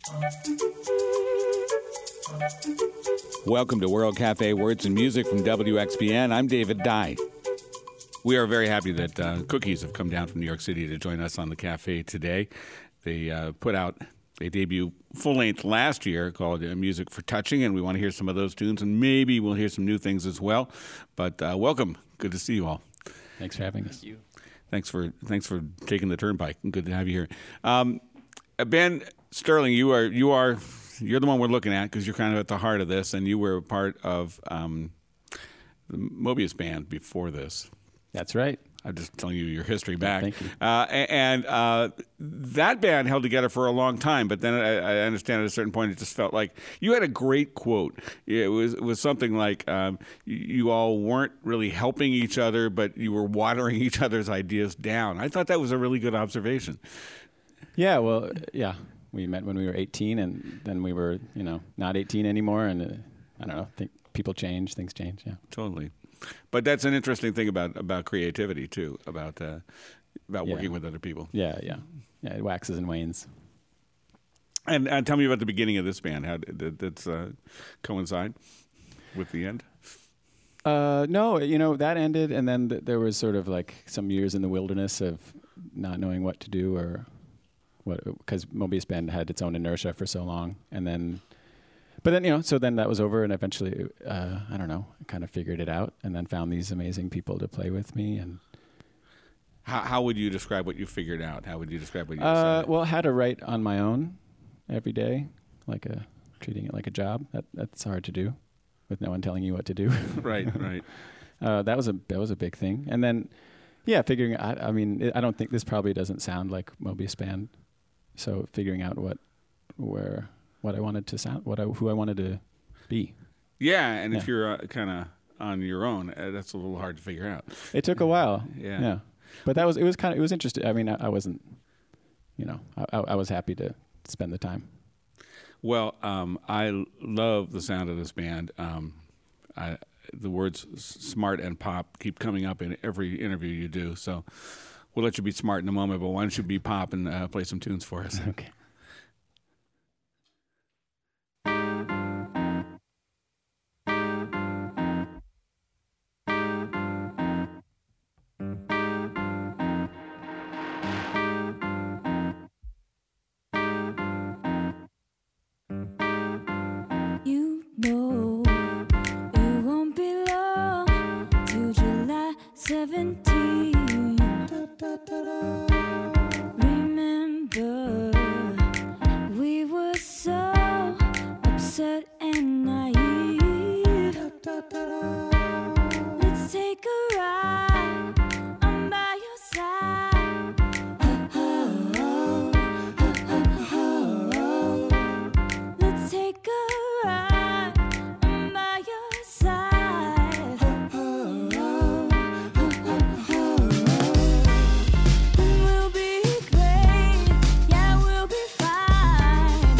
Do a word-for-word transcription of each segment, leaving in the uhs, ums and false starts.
Welcome to World Cafe Words and Music from W X B N. I'm David Dye. We are very happy that uh, Cookies have come down from New York City to join us on the cafe today. They uh, put out a debut full-length last year called uh, Music for Touching, and we want to hear some of those tunes, and maybe we'll hear some new things as well. But uh, welcome. Good to see you all. Thanks for having us. Thank you. Thanks for thanks for taking the turnpike. Good to have you here. Um, Ben Sterling, you are you are you're the one we're looking at because you're kind of at the heart of this, and you were a part of um, the Mobius band before this. That's right. I'm just telling you your history back. Thank you. Uh, and uh, that band held together for a long time, but then I, I understand at a certain point it just felt like you had a great quote. It was it was something like um, you, you all weren't really helping each other, but you were watering each other's ideas down. I thought that was a really good observation. Yeah, well, yeah. We met when we were eighteen, and then we were, you know, not eighteen anymore, and uh, I don't know, think people change, things change, yeah. Totally. But that's an interesting thing about, about creativity, too, about uh, about Yeah. working with other people. Yeah, yeah. Yeah, it waxes and wanes. And, and tell me about the beginning of this band. How did, did it uh, coincide with the end? Uh, no, you know, that ended, and then th- there was sort of like some years in the wilderness of not knowing what to do, or what, because Mobius Band had its own inertia for so long, and then, but then, you know, so then that was over, and eventually, uh, I don't know, I kind of figured it out, and then found these amazing people to play with me, and How, how would you describe what you figured out? How would you describe what you uh, decided? well, how to write on my own every day, like a treating it like a job. That that's hard to do, with no one telling you what to do. Right, right. Uh, that was a that was a big thing, and then, yeah, figuring out. I mean, it, I don't think this probably doesn't sound like Mobius Band, so figuring out what, where, what I wanted to sound, what I, who I wanted to be. Yeah, and if Yeah. you're uh, kind of on your own, uh, that's a little hard to figure out. It took a while. Yeah. Yeah, but that was it was kind of it was interesting. I mean, I, I wasn't, you know, I, I was happy to spend the time. Well, um, I l- love the sound of this band. Um, I, the words s- smart and pop keep coming up in every interview you do, so we'll let you be smart in a moment, but why don't you be pop and uh, play some tunes for us? Okay. You know it won't be long till July seventeenth. Remember, we were so upset and naive. Let's take a ride. I'm by your side. Let's take a ride. I'm by your side. We'll be great. Yeah, we'll be fine.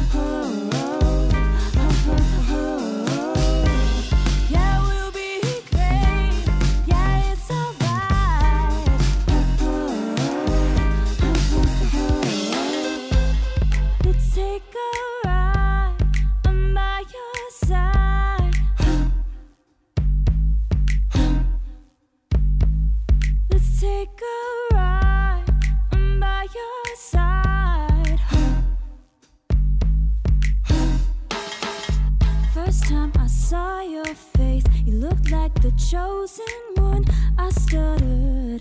Yeah, we'll be great. Yeah, it's alright. Let's take a ride. I'm by your side. Let's take a ride. I'm by your side. First time I saw your face, you looked like the chosen one. I stuttered.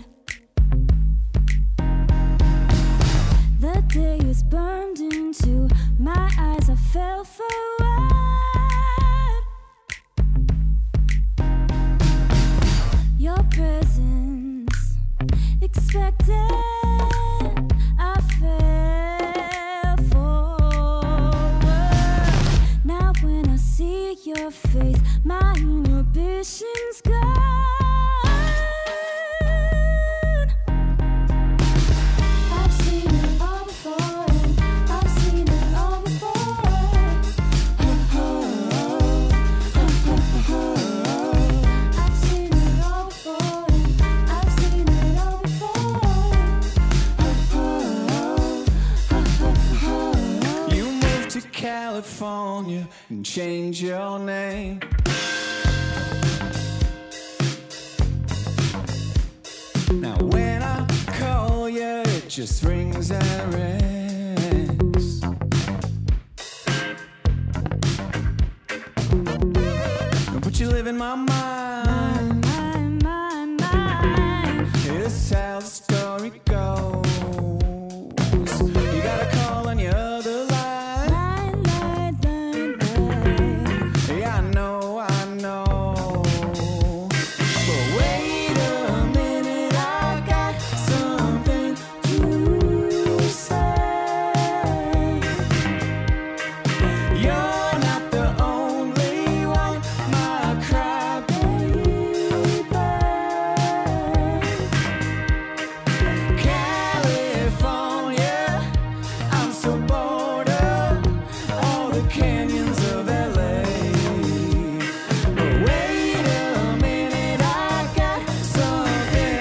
The day is burned into my eyes. I fell forward. Your presence, expectant, I fell forward. Now when I see your face, my inhibitions gone. I've seen it all before, and I've seen it all before. I've seen it all before, and I've seen it all before. You may California and change your name. Now when I call you, it just rings and rings. But you live in my mind. Mine, mine, mine. It's how the story goes. You got a call on your other line. Line, line, line, line. Yeah, I know, I know. But wait a minute, I got something to say. You're not the only one, my crybaby. California, I'm so bored of all the canyons of L A. But wait a minute, I got something.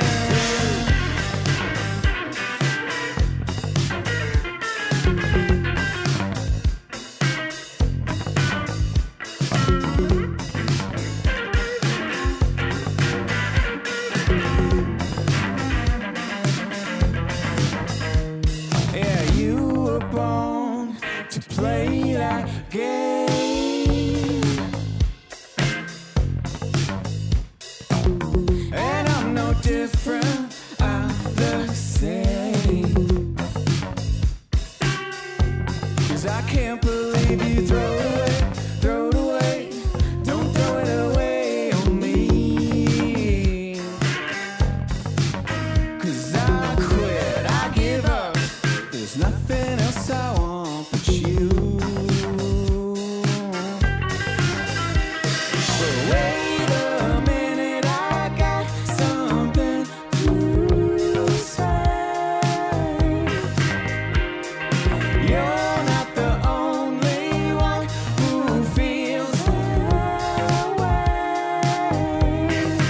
Yeah, you were born to play that game. And I'm no different, I'm the same. 'Cause I can't believe you throw it away, throw it away. Don't throw it away on me. 'Cause I quit, I give up. There's nothing else I want but you. But wait a minute, I got something to say. You're not the only one who feels that way.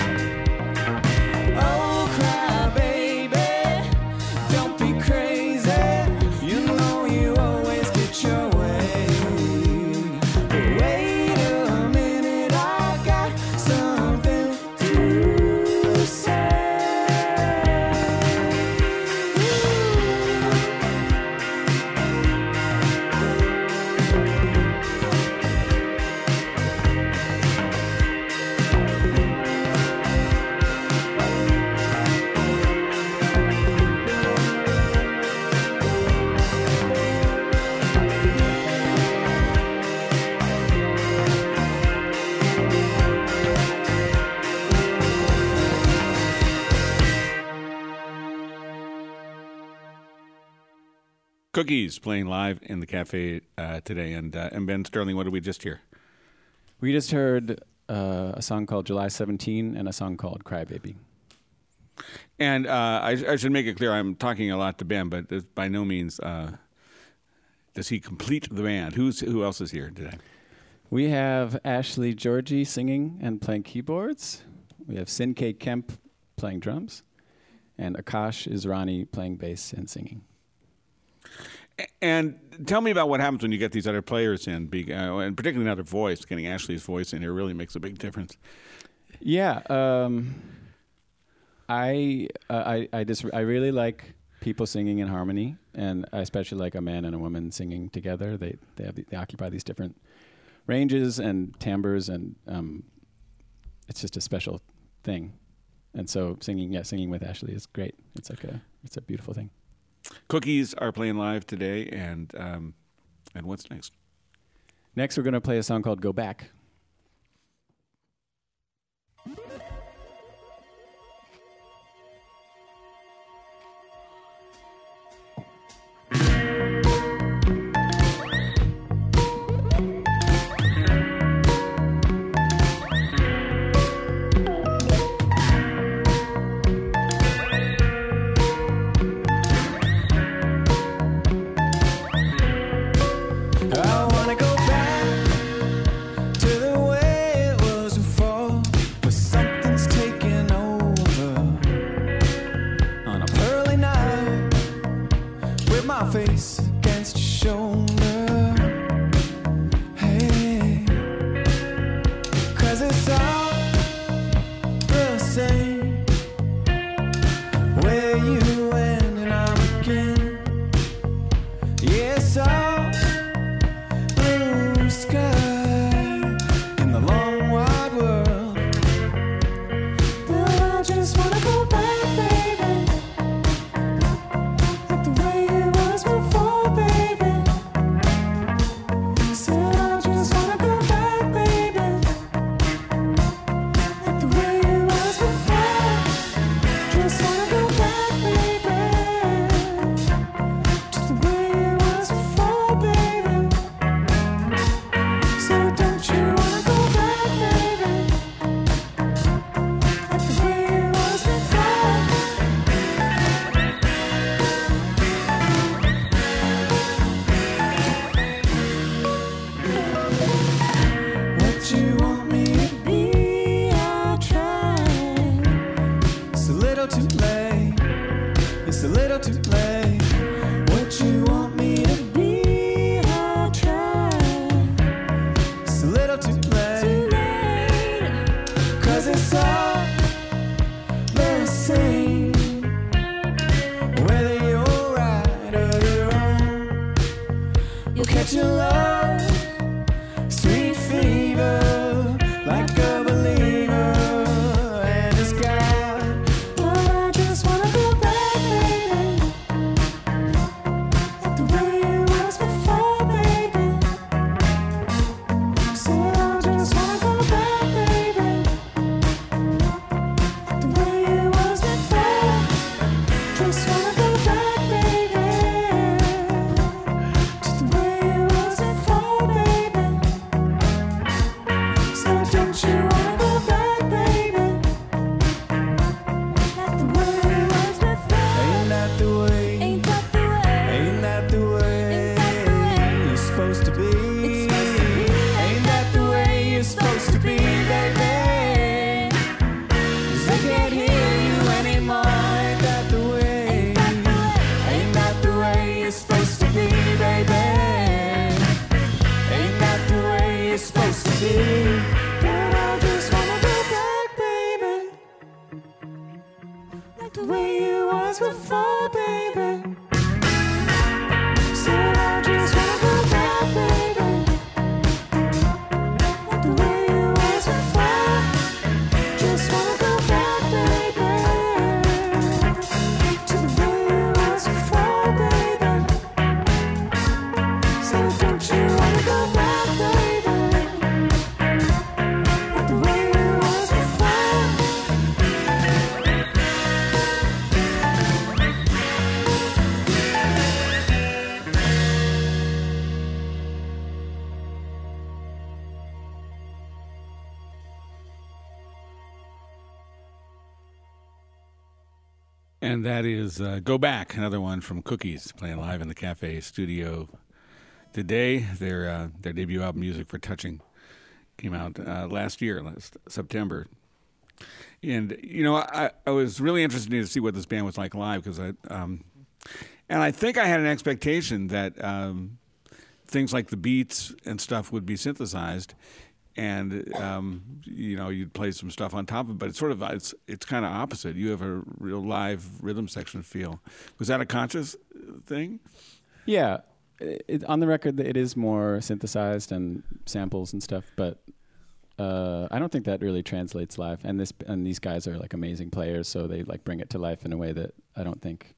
Oh, cry, baby, don't be crazy. You know you always get your way. But wait a minute, I got something to say. Cookies playing live in the cafe uh, today. And, uh, and Ben Sterling, what did we just hear? We just heard uh, a song called July seventeenth and a song called Crybaby. And uh, I, I should make it clear, I'm talking a lot to Ben, but this, by no means uh, does he complete the band. Who's Who else is here today? We have Ashley Georgie singing and playing keyboards. We have Sin-K Kemp playing drums. And Akash Israni playing bass and singing. And tell me about what happens when you get these other players in, be, uh, and particularly another voice. Getting Ashley's voice in here really makes a big difference. Yeah, um, I, uh, I, I just I really like people singing in harmony, and I especially like a man and a woman singing together. They they have they occupy these different ranges and timbres, and um, it's just a special thing. And so singing, yeah, singing with Ashley is great. It's like a it's a beautiful thing. Cookies are playing live today, and um, and what's next? Next, we're going to play a song called Go Back. I wanna go back to We'll catch your love, sweet fever, like a believer, and it's gone. But I just wanna go back, baby, like the way it was before, baby. Said I just wanna go back, baby, like the way it was before. Just wanna go back, baby, to the way it was before, baby. So don't you wanna go back, baby, like the way it was before? Ain't that the way? Ain't that the way? Ain't that the way? Ain't that the way? You're supposed to be. It's supposed to be. Ain't that the way you're supposed to be, baby? 'Cause I can't hear you anymore. Ain't that the way? Ain't that the way you're supposed to be, baby? Ain't that the way you're supposed to be? But I just wanna go back, baby, like the way it was before, baby. Said I just wanna go back, baby, like the way it was before. Just wanna go back, baby, to the way it was before, baby. So don't you wanna go back, baby, like the way it was before? And that is uh, Go Back, another one from Cookies, playing live in the Cafe studio today. Their uh, their debut album, Music for Touching, came out uh, last year, last September. And, you know, I, I was really interested to see what this band was like live, because I, um, and I think I had an expectation that um, things like the beats and stuff would be synthesized, and um, you know, you'd play some stuff on top of it. But it's sort of it's it's kind of opposite. You have a real live rhythm section feel. Was that a conscious thing? Yeah, it, on the record, it is more synthesized and samples and stuff, but uh, I don't think that really translates live. And this and these guys are like amazing players, so they like bring it to life in a way that I don't think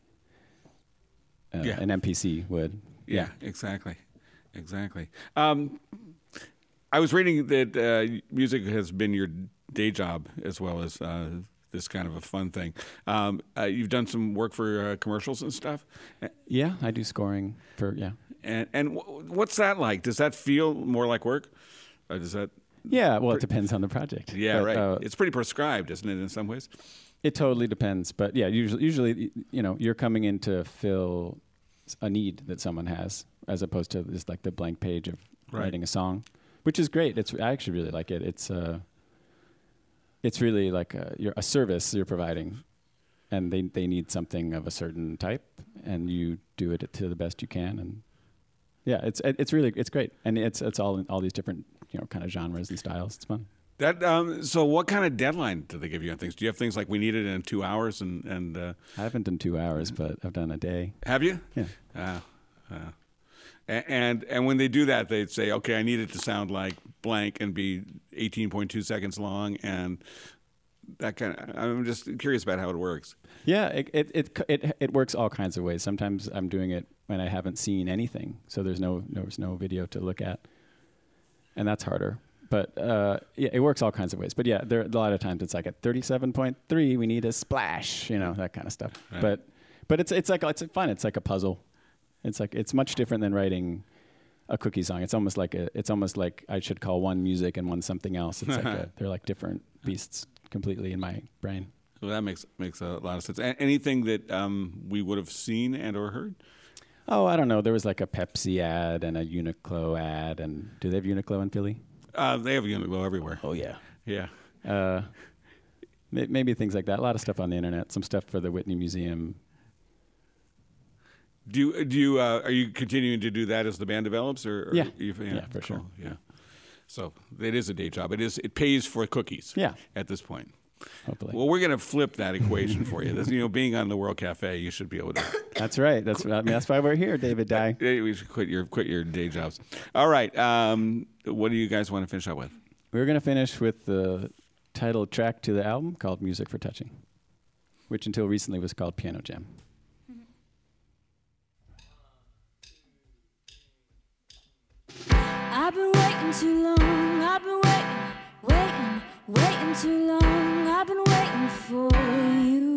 uh, Yeah. an M P C would. Yeah, exactly, exactly. Um, I was reading that uh, music has been your day job as well as uh, this kind of a fun thing. Um, uh, you've done some work for uh, commercials and stuff. Yeah, I do scoring for yeah. And and w- what's that like? Does that feel more like work? Or does that? Yeah, well, it depends on the project. Yeah, But, right. uh, It's pretty prescribed, isn't it, in some ways? It totally depends, but yeah, usually, usually, you know, you're coming in to fill a need that someone has, as opposed to just like the blank page of Right. writing a song, which is great. It's I actually really like it. It's uh, it's really like a, you're a service you're providing, and they they need something of a certain type, and you do it to the best you can, and yeah, it's it's really it's great, and it's it's all all these different you know kind of genres and styles. It's fun. That um, so, what kind of deadline do they give you on things? Do you have things like we need it in two hours? And and uh, I haven't done two hours, but I've done a day. have you? Yeah. Uh, uh, a- and and when they do that, they say, okay, I need it to sound like blank and be eighteen point two seconds long, and that kind of. I'm just curious about how it works. Yeah, it, it it it it works all kinds of ways. Sometimes I'm doing it when I haven't seen anything, so there's no there's no video to look at, and that's harder. But uh, yeah, it works all kinds of ways. But yeah, there a lot of times it's like at thirty-seven point three, we need a splash, you know, that kind of stuff. Right. But but it's it's like it's fun. It's like a puzzle. It's like it's much different than writing a Cookie song. It's almost like a it's almost like I should call one music and one something else. It's like a, they're like different beasts completely in my brain. Well, that makes makes a lot of sense. A- anything that um, we would have seen and or heard? Oh, I don't know. There was like a Pepsi ad and a Uniqlo ad, and do they have Uniqlo in Philly? Uh, they have Uniqlo everywhere. Oh yeah. Yeah. Uh, may- maybe things like that. A lot of stuff on the internet. Some stuff for the Whitney Museum. Do you, do you uh, are you continuing to do that as the band develops, or, or Yeah. you- Yeah, for sure. cool, Yeah. So it is a day job. It is. It pays for cookies. Yeah. At this point. Hopefully. Well, we're going to flip that equation for you. This, you know, being on the World Cafe, you should be able to That's right. That's I mean, that's why we're here, David Dye. Hey, we should quit your quit your day jobs. All right. Um, what do you guys want to finish up with? We're going to finish with the title track to the album called Music for Touching, which until recently was called Piano Jam. I've been waiting too long. I've been waiting, waiting, waiting too long. I've been waiting for you.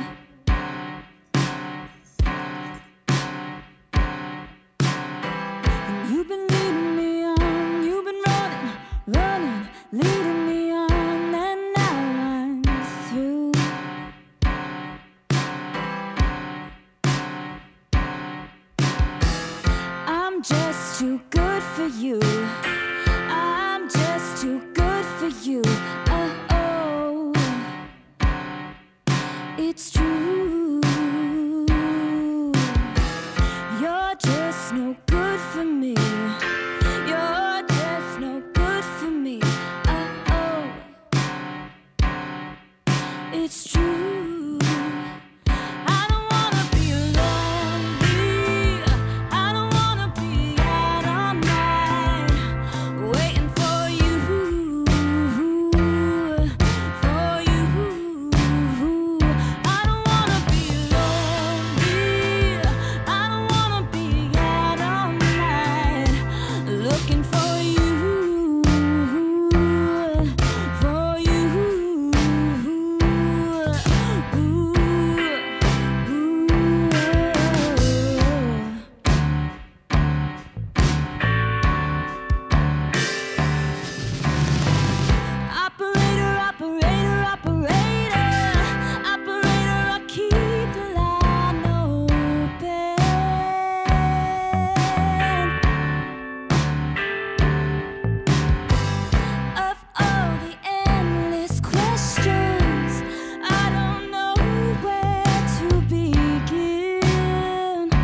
And you've been leading me on. You've been running, running, leading me on. And now I'm through. I'm just too good for you. I'm just too good for you. Oh, oh. It's true. You're just no good for me. You're just no good for me. Oh, oh. It's true. I don't wanna be lonely. I don't wanna be out all night waiting for you, for you. I don't wanna be lonely. I don't wanna be out all night looking for you, for you. Operator, operator, operator, operator, I'll keep the line open. Of all the endless questions, I don't know where to begin.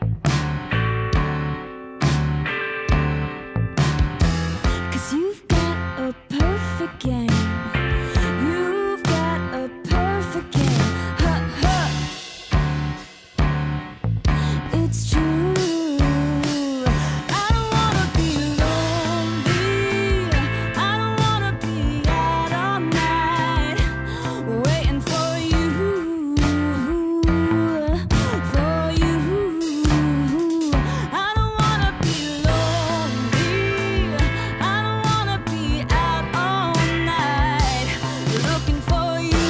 'Cause you've got a perfect game. You've got a perfect game. Huh, huh. It's true. I don't wanna be lonely. I don't wanna be out all night waiting for you, for you. I don't wanna be lonely. I don't wanna be out all night looking for you,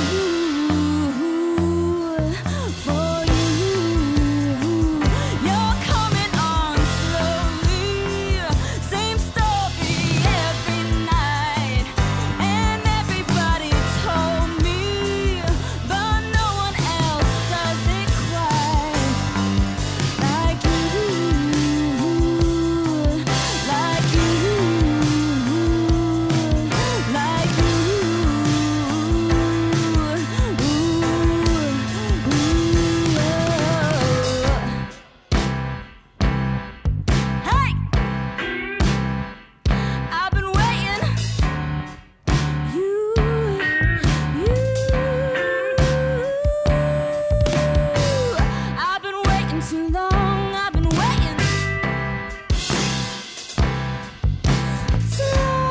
for you. You're coming on slowly, same story every night, and everybody told me, but no one else does it quite like you, like you, like you. Hey! I've been waiting. You, you. I've been waiting too long. I've been waiting too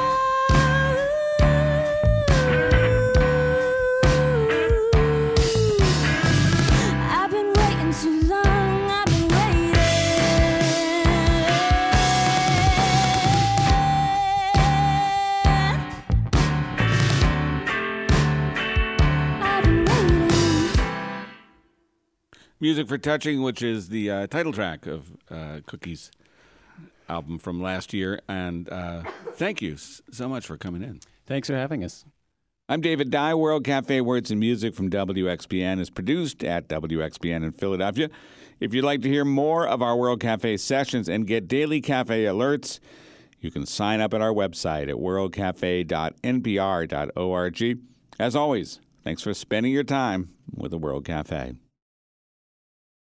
long. I've been waiting too long. I've been waiting. I've been waiting. Music for Touching, which is the uh, title track of uh, Cookie's album from last year. And uh, thank you s- so much for coming in. Thanks for having us. I'm David Dye. World Cafe Words and Music from W X B N is produced at W X B N in Philadelphia. If you'd like to hear more of our World Cafe sessions and get daily cafe alerts, you can sign up at our website at world cafe dot n p r dot org. As always, thanks for spending your time with the World Cafe.